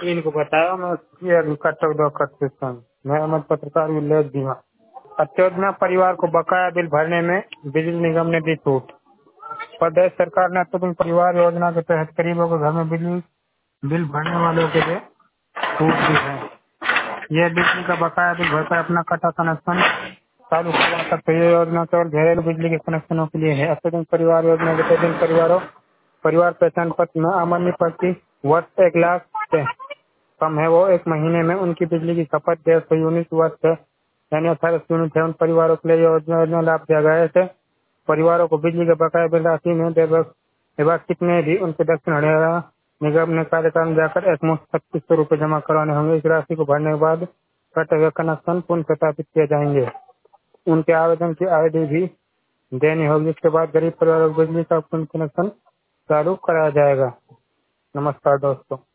इनको बताया मैं ये कटक दो सकता हूँ। मैं अहमद पत्रकार विलेज दीवा। अत्योजना परिवार को बकाया बिल भरने में बिजली निगम ने दी छूट। प्रदेश सरकार ने अत्योदन परिवार योजना के तहत गरीबों के घर में बिजली बिल भरने वालों के लिए छूट दी है। यह बिजली का बकाया बिल भरकर अपना कटा कनेक्शन चालू करवा सकते। ये योजना केवल घरेलू बिजली के कनेक्शनों के लिए है। अत्योदन परिवार योजना के तहत परिवारों परिवार पहचान पत्र में आमदनी प्रति वर्ष 1 लाख से कम है, वो एक महीने में उनकी बिजली की खपत 150 यूनिट वर्ष है, यानी 18 यूनिट है। उन परिवारों के लिए योजना लाभ दिया गया है। ऐसे परिवारों को बिजली के बकाया बिल राशि में विभाग कितने भी उनके दक्षिण हरियाणा निगम ने कार्यकाल में जाकर एक मुश्त 2500 रूपये जमा करवाने होंगे। इस राशि को भरने के बाद कटे हुए कनेक्शन पुनः प्रस्तावित किए जाएंगे। उनके आवेदन की आईडी भी देनी होगी, जिसके बाद गरीब परिवारों को बिजली का पुनः कनेक्शन चालू कराया जाएगा। नमस्कार दोस्तों।